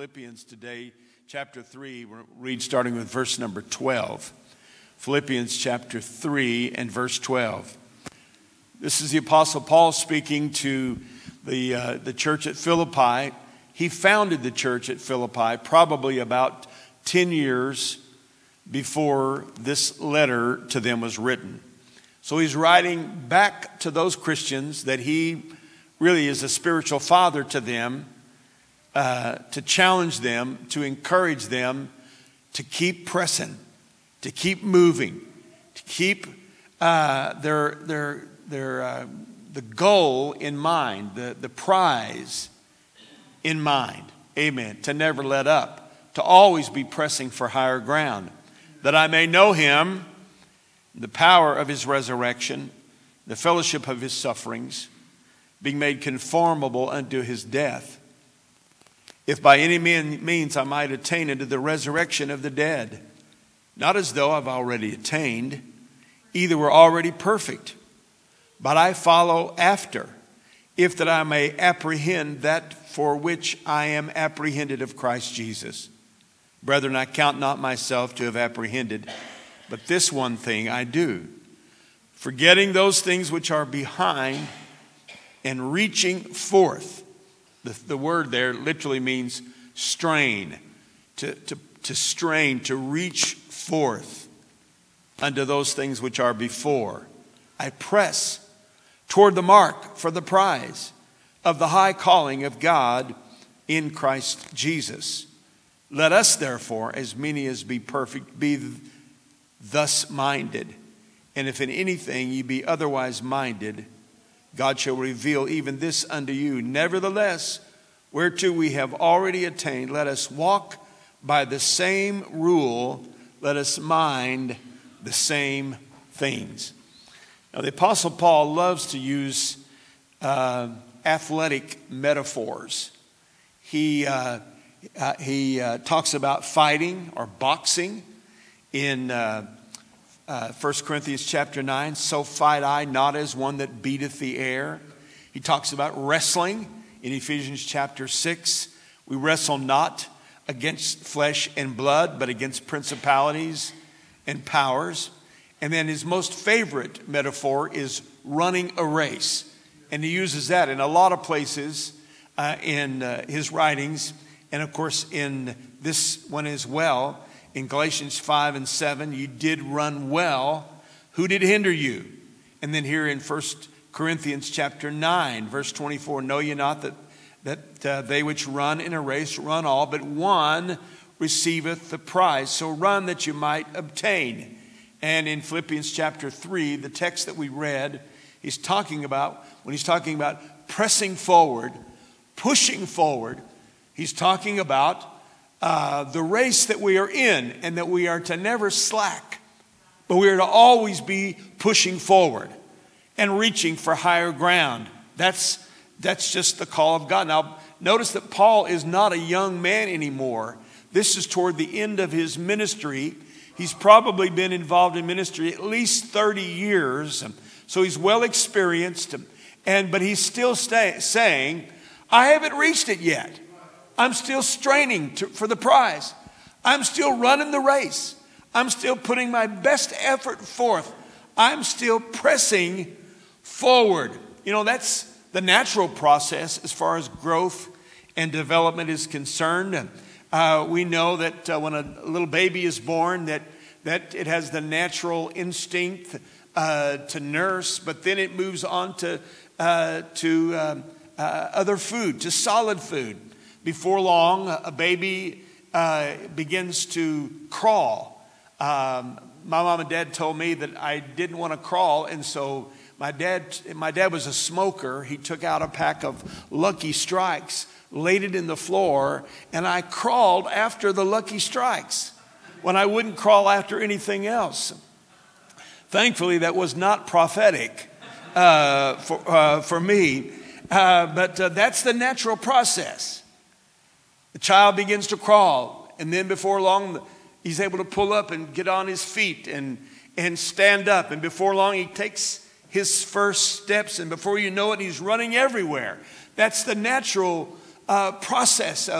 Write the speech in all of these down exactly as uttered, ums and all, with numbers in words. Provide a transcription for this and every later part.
Philippians today, chapter three. We'll read starting with verse number twelve. Philippians chapter three and verse twelve. This is the Apostle Paul speaking to the, uh, the church at Philippi. He founded the church at Philippi probably about ten years before this letter to them was written. So he's writing back to those Christians that he really is a spiritual father to them, uh, to challenge them, to encourage them to keep pressing, to keep moving, to keep uh, their their their uh, the goal in mind, the, the prize in mind. Amen. To never let up, to always be pressing for higher ground, that I may know him, the power of his resurrection, the fellowship of his sufferings, being made conformable unto his death, if by any means I might attain unto the resurrection of the dead. Not as though I've already attained, either were already perfect, but I follow after, if that I may apprehend that for which I am apprehended of Christ Jesus. Brethren, I count not myself to have apprehended, but this one thing I do, forgetting those things which are behind and reaching forth. The, the word there literally means strain, to, to, to strain, to reach forth unto those things which are before. I press toward the mark for the prize of the high calling of God in Christ Jesus. Let us therefore, as many as be perfect, be thus minded. And if in anything ye be otherwise minded, God shall reveal even this unto you. Nevertheless, whereto we have already attained, let us walk by the same rule. Let us mind the same things. Now, the Apostle Paul loves to use uh, athletic metaphors. He uh, uh, he uh, talks about fighting or boxing in uh, Uh, First Corinthians chapter nine, so fight I not as one that beateth the air. He talks about wrestling in Ephesians chapter six. We wrestle not against flesh and blood, but against principalities and powers. And then his most favorite metaphor is running a race. And he uses that in a lot of places uh, in uh, his writings. And of course in this one as well. In Galatians five and seven, you did run well. Who did hinder you? And then here in First Corinthians chapter nine, verse twenty-four, know ye not that, that uh, they which run in a race run all, but one receiveth the prize. So run that you might obtain. And in Philippians chapter three, the text that we read, he's talking about, when he's talking about pressing forward, pushing forward, he's talking about Uh, the race that we are in, and that we are to never slack, but we are to always be pushing forward and reaching for higher ground. That's that's just the call of God. Now, notice that Paul is not a young man anymore. This is toward the end of his ministry. He's probably been involved in ministry at least thirty years, so he's well experienced. And but he's still stay, saying, "I haven't reached it yet. I'm still straining to, for the prize. I'm still running the race. I'm still putting my best effort forth. I'm still pressing forward." You know, that's the natural process as far as growth and development is concerned. Uh, we know that uh, when a little baby is born, that, that it has the natural instinct uh, to nurse, but then it moves on to, uh, to uh, uh, other food, to solid food. Before long, a baby uh, begins to crawl. Um, my mom and dad told me that I didn't want to crawl, and so my dad, my dad was a smoker. He took out a pack of Lucky Strikes, laid it in the floor, and I crawled after the Lucky Strikes when I wouldn't crawl after anything else. Thankfully, that was not prophetic uh, for uh, for me, uh, but uh, that's the natural process. The child begins to crawl, and then before long, he's able to pull up and get on his feet and, and stand up. And before long, he takes his first steps, and before you know it, he's running everywhere. That's the natural uh, process of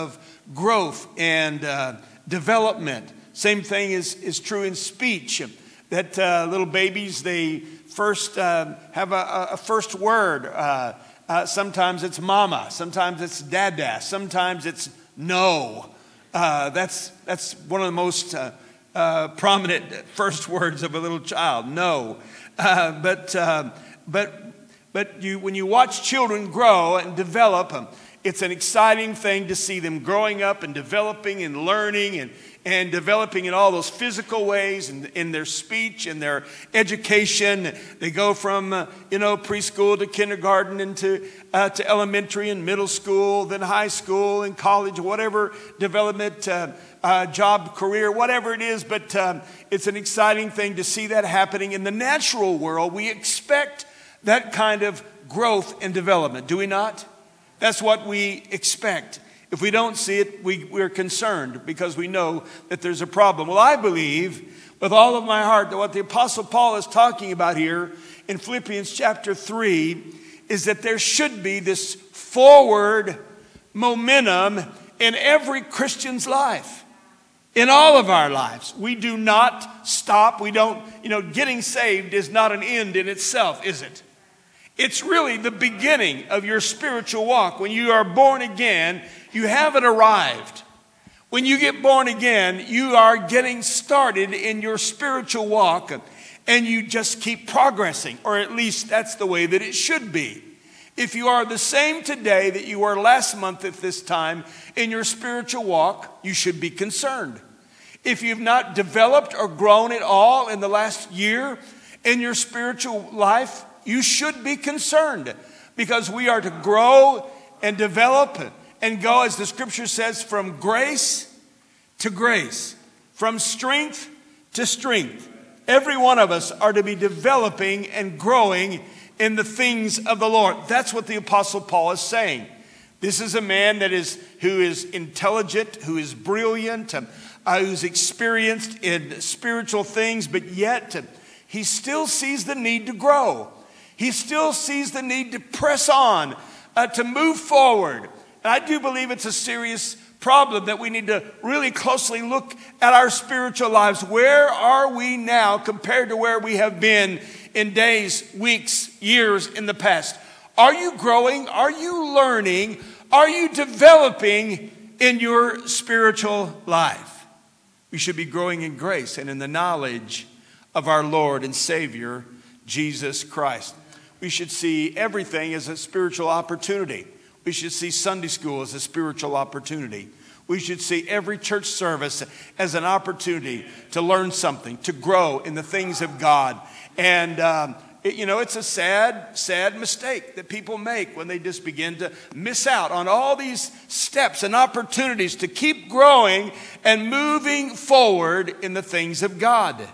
growth and uh, development. Same thing is, is true in speech. That uh, little babies, they first uh, have a, a first word. Uh, uh, sometimes it's mama. Sometimes it's dada. Sometimes it's no. Uh, that's that's one of the most uh, uh, prominent first words of a little child. No. Uh, but uh, but but you when you watch children grow and develop, um, it's an exciting thing to see them growing up and developing and learning and. and developing in all those physical ways and in their speech and their education. They go from, uh, you know, preschool to kindergarten and to, uh, to elementary and middle school, then high school and college, whatever development, uh, uh, job, career, whatever it is. But um, it's an exciting thing to see that happening. In the natural world, we expect that kind of growth and development, do we not? That's what we expect. If we don't see it, we, we're concerned because we know that there's a problem. Well, I believe with all of my heart that what the Apostle Paul is talking about here in Philippians chapter three is that there should be this forward momentum in every Christian's life. In all of our lives. We do not stop. We don't, you know, getting saved is not an end in itself, is it? It's really the beginning of your spiritual walk. When you are born again, you haven't arrived. When you get born again, you are getting started in your spiritual walk, and you just keep progressing, or at least that's the way that it should be. If you are the same today that you were last month at this time in your spiritual walk, you should be concerned. If you've not developed or grown at all in the last year in your spiritual life, you should be concerned, because we are to grow and develop and go, as the scripture says, from grace to grace, from strength to strength. Every one of us are to be developing and growing in the things of the Lord. That's what the Apostle Paul is saying. This is a man that is who is intelligent, who is brilliant, uh, who's experienced in spiritual things, but yet uh, he still sees the need to grow. He still sees the need to press on, uh, to move forward. And I do believe it's a serious problem that we need to really closely look at our spiritual lives. Where are we now compared to where we have been in days, weeks, years in the past? Are you growing? Are you learning? Are you developing in your spiritual life? We should be growing in grace and in the knowledge of our Lord and Savior, Jesus Christ. We should see everything as a spiritual opportunity. We should see Sunday school as a spiritual opportunity. We should see every church service as an opportunity to learn something, to grow in the things of God. And, um, it, you know, it's a sad, sad mistake that people make when they just begin to miss out on all these steps and opportunities to keep growing and moving forward in the things of God.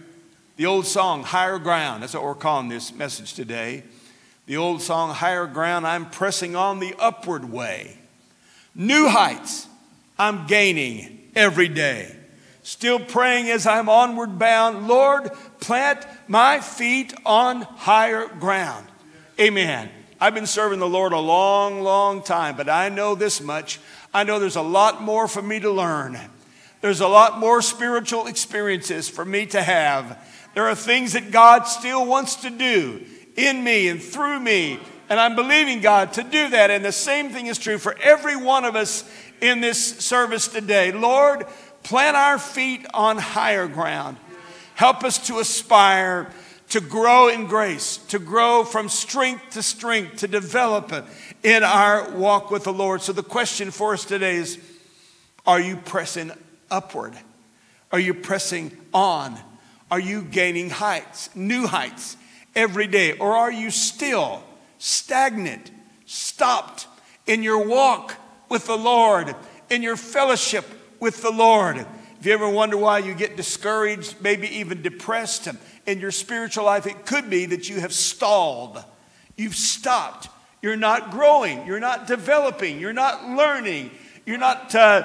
The old song, Higher Ground, that's what we're calling this message today. The old song, Higher Ground, I'm pressing on the upward way. New heights, I'm gaining every day. Still praying as I'm onward bound, Lord, plant my feet on higher ground. Amen. I've been serving the Lord a long, long time, but I know this much. I know there's a lot more for me to learn. There's a lot more spiritual experiences for me to have. There are things that God still wants to do in me and through me. And I'm believing God to do that. And the same thing is true for every one of us in this service today. Lord, plant our feet on higher ground. Help us to aspire to grow in grace, to grow from strength to strength, to develop in our walk with the Lord. So the question for us today is, are you pressing upward? Are you pressing on? Are you gaining heights, new heights every day? Or are you still stagnant, stopped in your walk with the Lord, in your fellowship with the Lord? If you ever wonder why you get discouraged, maybe even depressed in your spiritual life, it could be that you have stalled. You've stopped. You're not growing. You're not developing. You're not learning. You're not uh,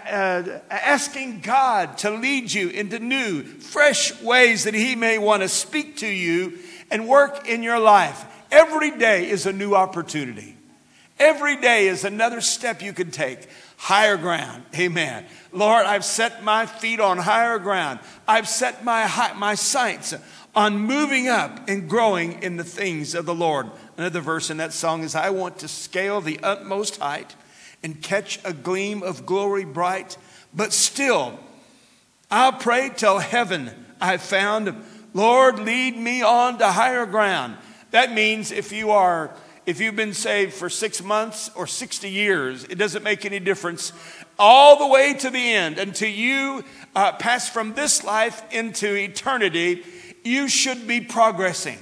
uh, asking God to lead you into new, fresh ways that He may want to speak to you and work in your life. Every day is a new opportunity. Every day is another step you can take. Higher ground. Amen. Lord, I've set my feet on higher ground. I've set my, my sights on moving up and growing in the things of the Lord. Another verse in that song is, I want to scale the utmost height and catch a gleam of glory bright. But still, I'll pray till heaven I've found. Lord, lead me on to higher ground. That means if you are, if you've been saved for six months or sixty years, it doesn't make any difference. All the way to the end, until you uh, pass from this life into eternity, you should be progressing.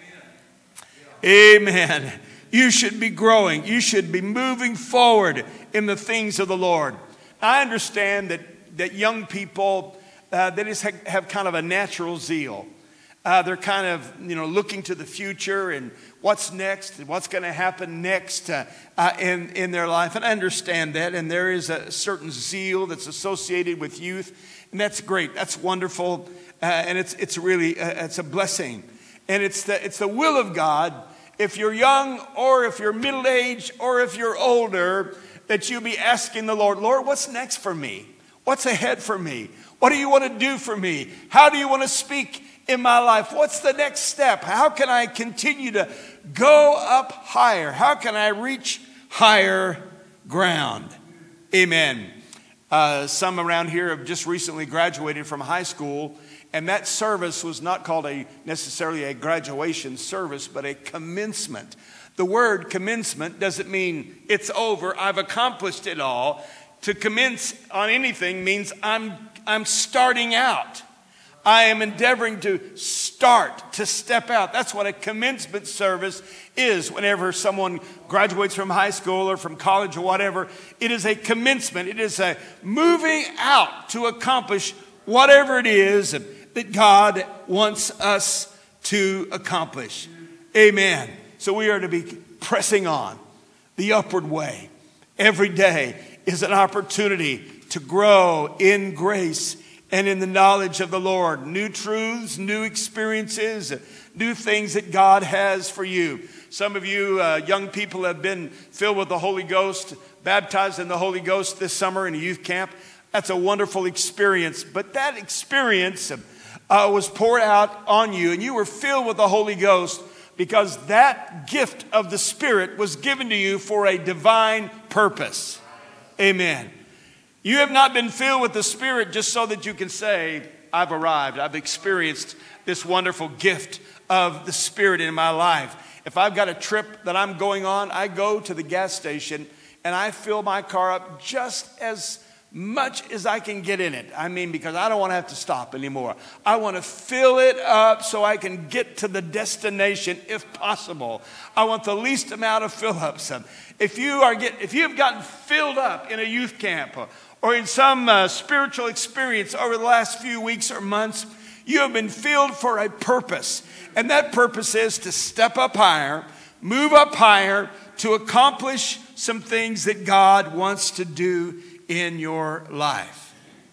Amen. Amen. You should be growing. You should be moving forward in the things of the Lord. I understand that, that young people, uh, they just have, have kind of a natural zeal. Uh, they're kind of, you know, looking to the future and what's next, and what's going to happen next uh, uh, in, in their life. And I understand that. And there is a certain zeal that's associated with youth. And that's great. That's wonderful. Uh, and it's it's really, uh, it's a blessing. And it's the, it's the will of God, if you're young or if you're middle-aged or if you're older, that you be asking the Lord, Lord, what's next for me? What's ahead for me? What do you want to do for me? How do you want to speak in my life? What's the next step? How can I continue to go up higher? How can I reach higher ground? Amen. Uh, some around here have just recently graduated from high school, and that service was not called a necessarily a graduation service, but a commencement. The word commencement doesn't mean it's over, I've accomplished it all. To commence on anything means I'm I'm starting out. I am endeavoring to start, to step out. That's what a commencement service is. Whenever someone graduates from high school or from college or whatever, it is a commencement. It is a moving out to accomplish whatever it is that God wants us to accomplish. Amen. So we are to be pressing on the upward way. Every day is an opportunity to grow in grace and in the knowledge of the Lord. New truths, new experiences, new things that God has for you. Some of you uh, young people have been filled with the Holy Ghost, baptized in the Holy Ghost this summer in a youth camp. That's a wonderful experience. But that experience uh, was poured out on you, and you were filled with the Holy Ghost because that gift of the Spirit was given to you for a divine purpose. Amen. You have not been filled with the Spirit just so that you can say, I've arrived. I've experienced this wonderful gift of the Spirit in my life. If I've got a trip that I'm going on, I go to the gas station and I fill my car up just as much as I can get in it. I mean, because I don't want to have to stop anymore. I want to fill it up so I can get to the destination if possible. I want the least amount of fill-ups. If you are get, if you have gotten filled up in a youth camp or, or in some uh, spiritual experience over the last few weeks or months, you have been filled for a purpose. And that purpose is to step up higher, move up higher, to accomplish some things that God wants to do in your life.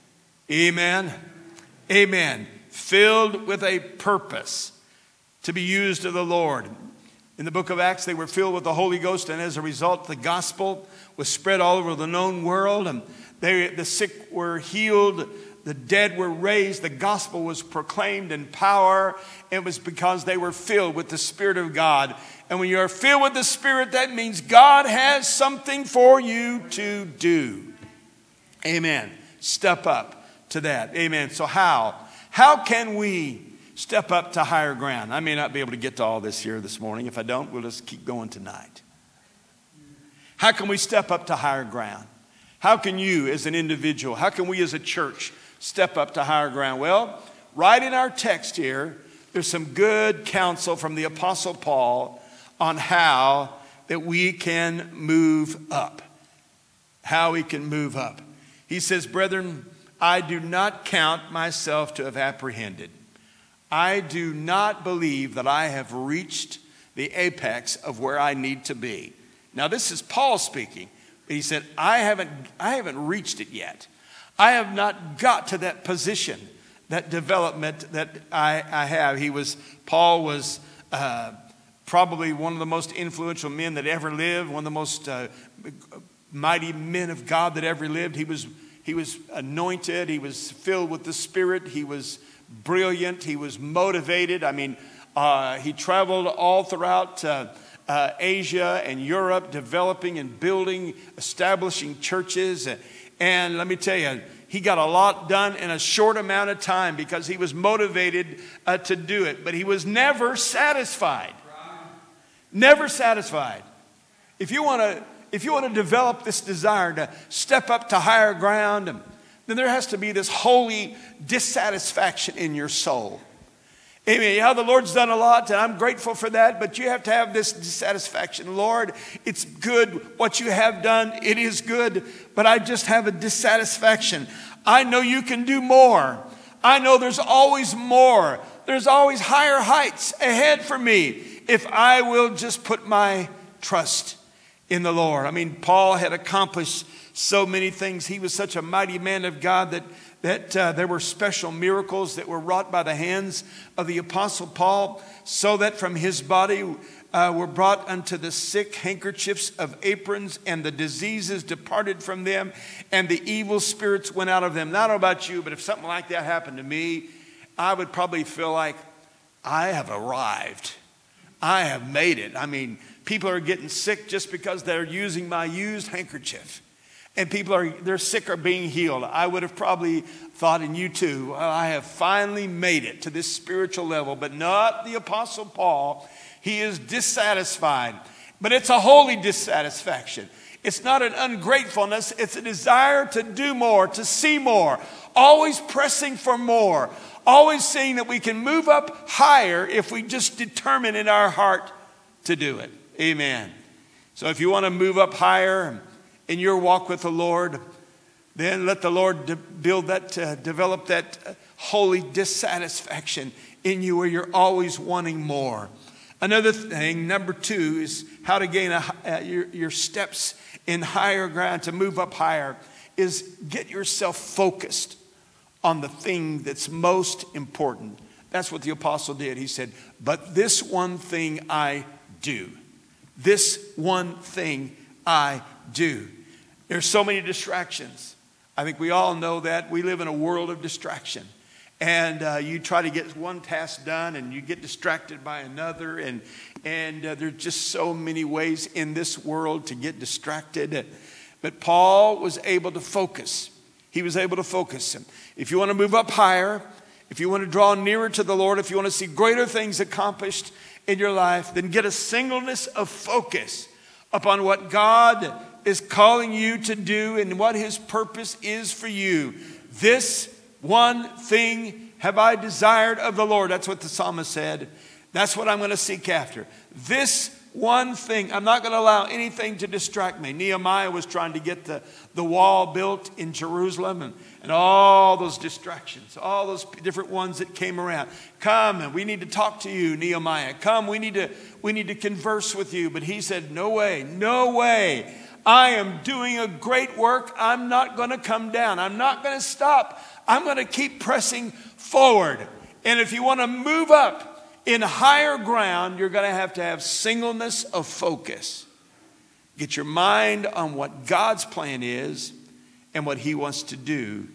Amen. Amen. Filled with a purpose to be used of the Lord. In the book of Acts, they were filled with the Holy Ghost, and as a result, the gospel was spread all over the known world, and they, the sick were healed, the dead were raised, the gospel was proclaimed in power. It was because they were filled with the Spirit of God. And when you are filled with the Spirit, that means God has something for you to do. Amen. Step up to that. Amen. So how? How can we step up to higher ground? I may not be able to get to all this here this morning. If I don't, we'll just keep going tonight. How can we step up to higher ground? How can you as an individual, how can we as a church step up to higher ground? Well, right in our text here, there's some good counsel from the Apostle Paul on how that we can move up. How we can move up. He says, brethren, I do not count myself to have apprehended. I do not believe that I have reached the apex of where I need to be. Now, this is Paul speaking. He said, I haven't, I haven't reached it yet. I have not got to that position, that development that I, I have. He was, Paul was uh, probably one of the most influential men that ever lived, one of the most uh, mighty men of God that ever lived. He was, he was anointed. He was filled with the Spirit. He was brilliant. He was motivated. I mean, uh, he traveled all throughout uh, uh, Asia and Europe, developing and building, establishing churches. And let me tell you, he got a lot done in a short amount of time because he was motivated uh, to do it. But he was never satisfied. Never satisfied. If you want to, if you want to develop this desire to step up to higher ground, then there has to be this holy dissatisfaction in your soul. Amen. Yeah, the Lord's done a lot, and I'm grateful for that, but you have to have this dissatisfaction. Lord, it's good what you have done. It is good, but I just have a dissatisfaction. I know you can do more. I know there's always more. There's always higher heights ahead for me if I will just put my trust in the Lord. I mean, Paul had accomplished so many things. He was such a mighty man of God that that uh, there were special miracles that were wrought by the hands of the Apostle Paul, so that from his body uh, were brought unto the sick handkerchiefs of aprons, and the diseases departed from them, and the evil spirits went out of them. Not about you, but if something like that happened to me, I would probably feel like I have arrived. I have made it. I mean, people are getting sick just because they're using my used handkerchief. And people are, they're sick or being healed. I would have probably thought, and you too, well, I have finally made it to this spiritual level. But not the Apostle Paul. He is dissatisfied. But it's a holy dissatisfaction. It's not an ungratefulness. It's a desire to do more, to see more. Always pressing for more. Always seeing that we can move up higher if we just determine in our heart to do it. Amen. So if you want to move up higher in your walk with the Lord, then let the Lord de- build that, uh, develop that uh, holy dissatisfaction in you where you're always wanting more. Another thing, number two, is how to gain a, uh, your, your steps in higher ground, to move up higher, is get yourself focused on the thing that's most important. That's what the apostle did. He said, but this one thing I do. This one thing I do. There's so many distractions. I think we all know that. We live in a world of distraction. And uh, you try to get one task done and you get distracted by another. And, and uh, there's just so many ways in this world to get distracted. But Paul was able to focus. He was able to focus. If you want to move up higher, if you want to draw nearer to the Lord, if you want to see greater things accomplished in your life, then get a singleness of focus upon what God is calling you to do and what his purpose is for you. This one thing have I desired of the Lord. That's what the psalmist said. That's what I'm going to seek after. This one thing. I'm not going to allow anything to distract me. Nehemiah was trying to get the, the wall built in Jerusalem, and, and all those distractions, all those different ones that came around. Come, and we need to talk to you, Nehemiah. Come, we need to, we need to converse with you. But he said, no way, no way. I am doing a great work. I'm not going to come down. I'm not going to stop. I'm going to keep pressing forward. And if you want to move up in higher ground, you're going to have to have singleness of focus. Get your mind on what God's plan is and what he wants to do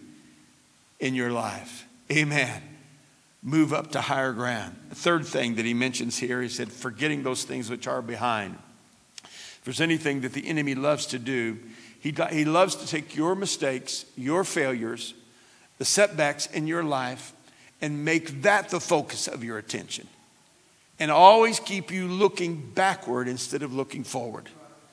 in your life. Amen. Move up to higher ground. The third thing that he mentions here, he said, forgetting those things which are behind. If there's anything that the enemy loves to do, he, he loves to take your mistakes, your failures, the setbacks in your life, and make that the focus of your attention. And always keep you looking backward instead of looking forward.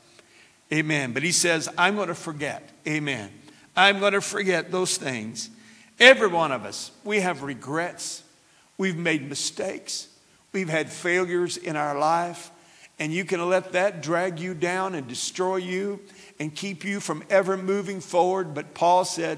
Amen. But he says, I'm going to forget. Amen. I'm going to forget those things. Every one of us, we have regrets. We've made mistakes. We've had failures in our life. And you can let that drag you down and destroy you and keep you from ever moving forward. But Paul said,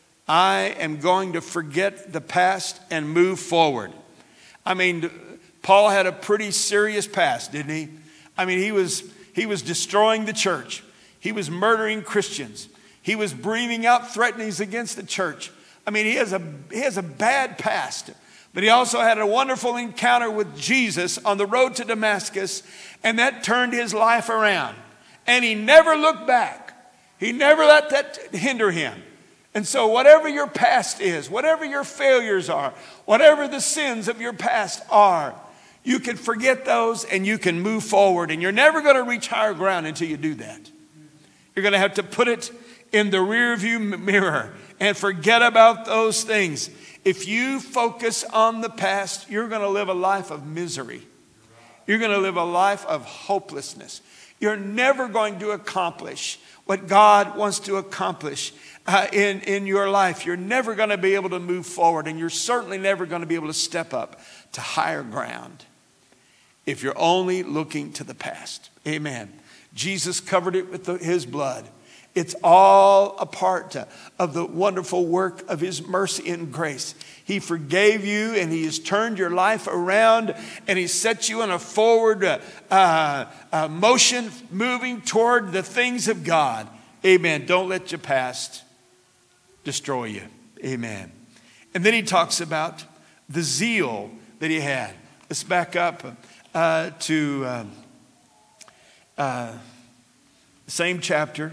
I am going to forget the past and move forward. I mean, Paul had a pretty serious past, didn't he? I mean, he was he was destroying the church. He was murdering Christians. He was breathing out threatenings against the church. I mean, he has a he has a bad past. But he also had a wonderful encounter with Jesus on the road to Damascus, and that turned his life around. And he never looked back. He never let that hinder him. And so whatever your past is, whatever your failures are, whatever the sins of your past are, you can forget those and you can move forward. And you're never going to reach higher ground until you do that. You're going to have to put it in the rearview mirror and forget about those things. If you focus on the past, you're going to live a life of misery. You're going to live a life of hopelessness. You're never going to accomplish what God wants to accomplish uh, in, in your life. You're never going to be able to move forward, and you're certainly never going to be able to step up to higher ground if you're only looking to the past. Amen. Jesus covered it with the, his blood. It's all a part of the wonderful work of his mercy and grace. He forgave you, and he has turned your life around, and he set you in a forward uh, uh, motion moving toward the things of God. Amen. Don't let your past destroy you. Amen. And then he talks about the zeal that he had. Let's back up uh, to uh, uh, the same chapter.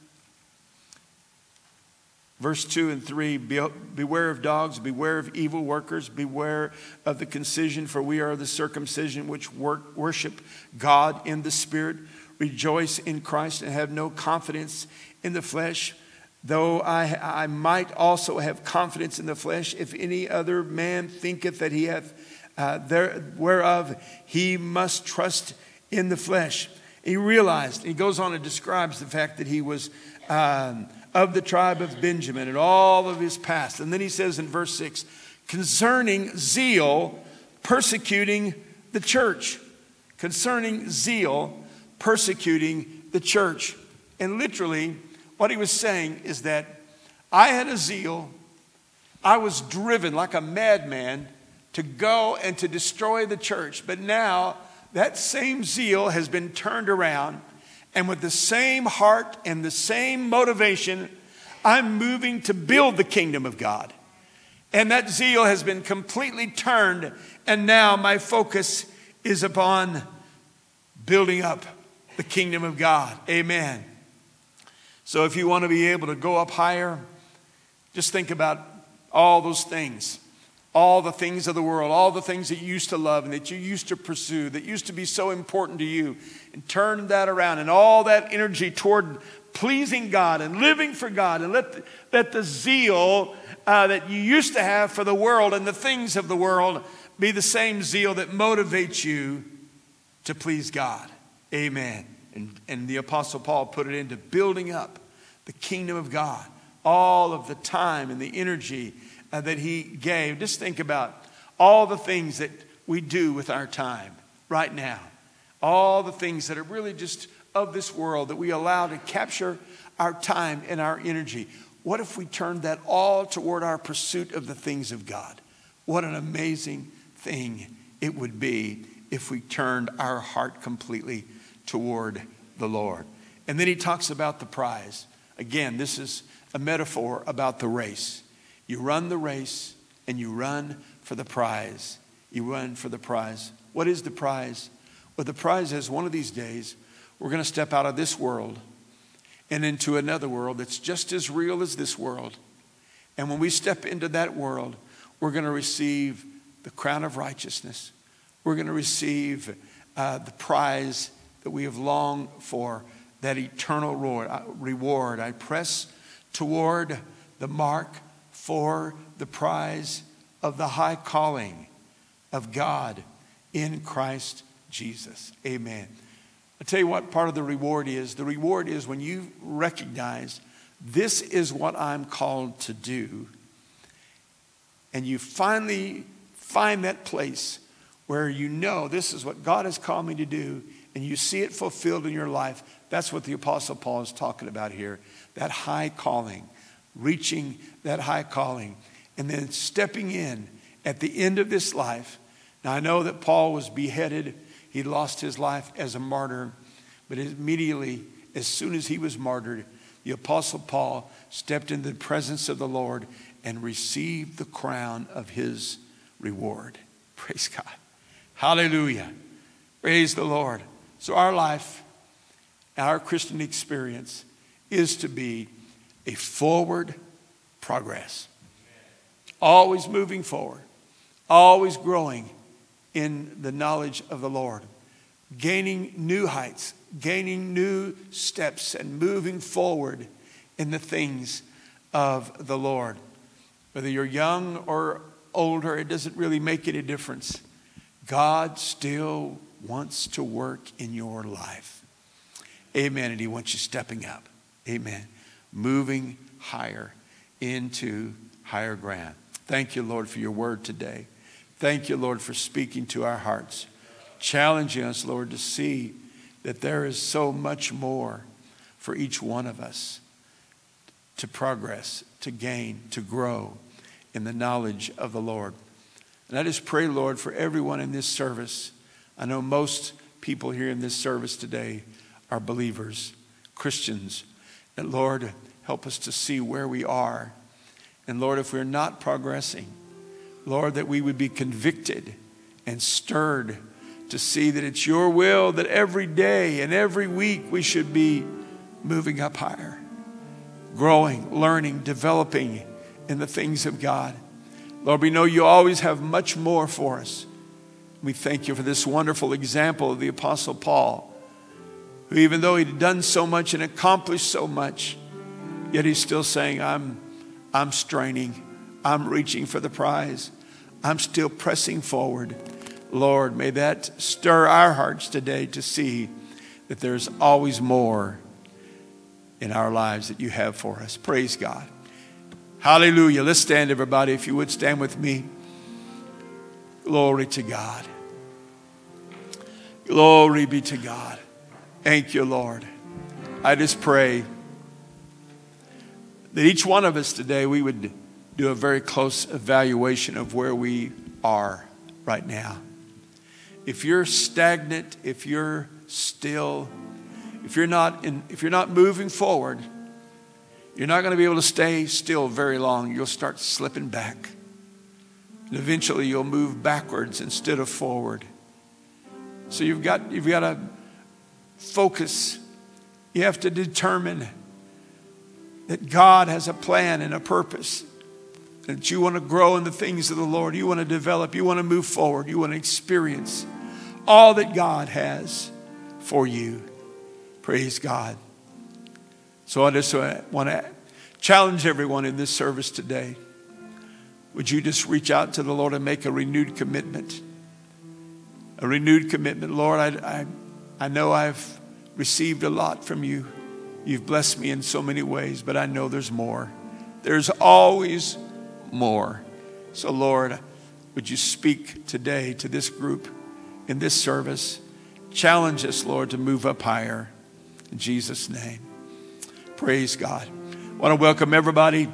Verse two and three, beware of dogs, beware of evil workers, beware of the concision, for we are the circumcision which work, worship God in the Spirit, rejoice in Christ, and have no confidence in the flesh, though I, I might also have confidence in the flesh. If any other man thinketh that he hath uh, there, whereof he must trust in the flesh. He realized, he goes on and describes the fact that he was um, of the tribe of Benjamin and all of his past. And then he says in verse six, concerning zeal, persecuting the church. Concerning zeal, persecuting the church. And literally, what he was saying is that I had a zeal. I was driven like a madman to go and to destroy the church. But now that same zeal has been turned around. And with the same heart and the same motivation, I'm moving to build the kingdom of God. And that zeal has been completely turned. And now my focus is upon building up the kingdom of God. Amen. So if you want to be able to go up higher, just think about all those things. All the things of the world, all the things that you used to love and that you used to pursue, that used to be so important to you, and turn that around and all that energy toward pleasing God and living for God, and let the, let the zeal uh, that you used to have for the world and the things of the world be the same zeal that motivates you to please God. Amen. And, and the Apostle Paul put it into building up the kingdom of God. All of the time and the energy Uh, that he gave. Just think about all the things that we do with our time right now. All the things that are really just of this world that we allow to capture our time and our energy. What if we turned that all toward our pursuit of the things of God? What an amazing thing it would be if we turned our heart completely toward the Lord. And then he talks about the prize. Again, this is a metaphor about the race. You run the race and you run for the prize. You run for the prize. What is the prize? Well, the prize is one of these days we're going to step out of this world and into another world that's just as real as this world. And when we step into that world, we're going to receive the crown of righteousness. We're going to receive uh, the prize that we have longed for, that eternal reward. I press toward the mark for the prize of the high calling of God in Christ Jesus. Amen. I'll tell you what part of the reward is. The reward is when you recognize this is what I'm called to do. And you finally find that place where you know this is what God has called me to do. And you see it fulfilled in your life. That's what the Apostle Paul is talking about here. That high calling. Reaching that high calling and then stepping in at the end of this life. Now I know that Paul was beheaded. He lost his life as a martyr. But immediately, as soon as he was martyred, the Apostle Paul stepped into the presence of the Lord and received the crown of his reward. Praise God. Hallelujah. Praise the Lord. So our life, our Christian experience is to be a forward progress. Always moving forward. Always growing in the knowledge of the Lord. Gaining new heights. Gaining new steps and moving forward in the things of the Lord. Whether you're young or older, it doesn't really make any difference. God still wants to work in your life. Amen. And He wants you stepping up. Amen. Moving higher into higher ground. Thank you, Lord, for your word today. Thank you, Lord, for speaking to our hearts. Challenging us, Lord, to see that there is so much more for each one of us to progress, to gain, to grow in the knowledge of the Lord. And I just pray, Lord, for everyone in this service. I know most people here in this service today are believers, Christians. And Lord, help us to see where we are. And Lord, if we're not progressing, Lord, that we would be convicted and stirred to see that it's your will that every day and every week we should be moving up higher, growing, learning, developing in the things of God. Lord, we know you always have much more for us. We thank you for this wonderful example of the Apostle Paul, who even though he'd done so much and accomplished so much, yet he's still saying, I'm, I'm straining. I'm reaching for the prize. I'm still pressing forward. Lord, may that stir our hearts today to see that there's always more in our lives that you have for us. Praise God. Hallelujah. Let's stand, everybody. If you would stand with me. Glory to God. Glory be to God. Thank you, Lord. I just pray that each one of us today, we would do a very close evaluation of where we are right now. If you're stagnant, if you're still, if you're not in, if you're not moving forward, you're not going to be able to stay still very long. You'll start slipping back. And eventually you'll move backwards instead of forward. So you've got you've got to focus. You have to determine that God has a plan and a purpose. That you want to grow in the things of the Lord. You want to develop. You want to move forward. You want to experience all that God has for you. Praise God. So I just want to challenge everyone in this service today. Would you just reach out to the Lord and make a renewed commitment? A renewed commitment. Lord, I, I, I know I've received a lot from you. You've blessed me in so many ways, but I know there's more. There's always more. So Lord, would you speak today to this group in this service? Challenge us, Lord, to move up higher. In Jesus' name. Praise God. I want to welcome everybody